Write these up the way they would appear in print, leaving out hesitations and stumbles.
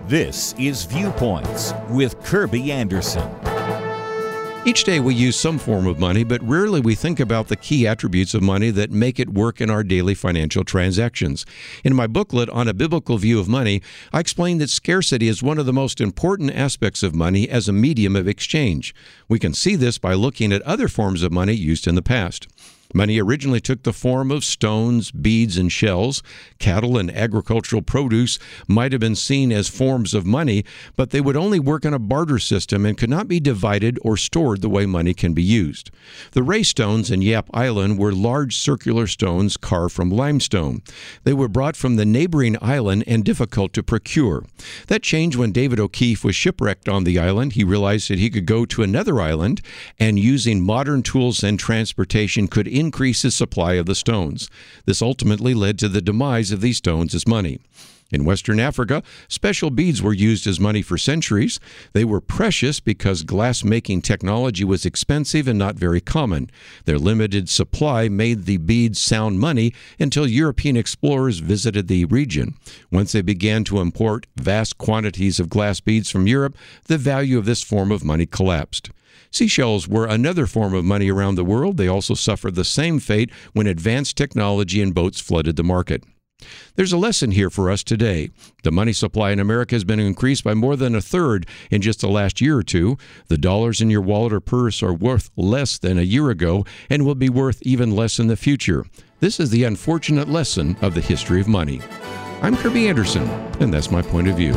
This is Viewpoints with Kirby Anderson. Each day we use some form of money, but rarely we think about the key attributes of money that make it work in our daily financial transactions. In my booklet on a biblical view of money, I explain that scarcity is one of the most important aspects of money as a medium of exchange. We can see this by looking at other forms of money used in the past. Money originally took the form of stones, beads, and shells. Cattle and agricultural produce might have been seen as forms of money, but they would only work on a barter system and could not be divided or stored the way money can be used. The Ray stones in Yap Island were large circular stones carved from limestone. They were brought from the neighboring island and difficult to procure. That changed when David O'Keefe was shipwrecked on the island. He realized that he could go to another island and using modern tools and transportation could increase his supply of the stones. This ultimately led to the demise of these stones as money. In Western Africa, special beads were used as money for centuries. They were precious because glass-making technology was expensive and not very common. Their limited supply made the beads sound money until European explorers visited the region. Once they began to import vast quantities of glass beads from Europe, the value of this form of money collapsed. Seashells were another form of money around the world. They also suffered the same fate when advanced technology and boats flooded the market. There's a lesson here for us today. The money supply in America has been increased by more than a third in just the last year or two. The dollars in your wallet or purse are worth less than a year ago and will be worth even less in the future. This is the unfortunate lesson of the history of money. I'm Kirby Anderson, and that's my point of view.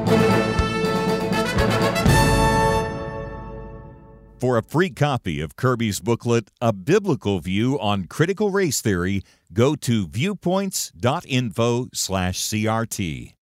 For a free copy of Kirby's booklet, A Biblical View on Critical Race Theory, go to viewpoints.info/CRT.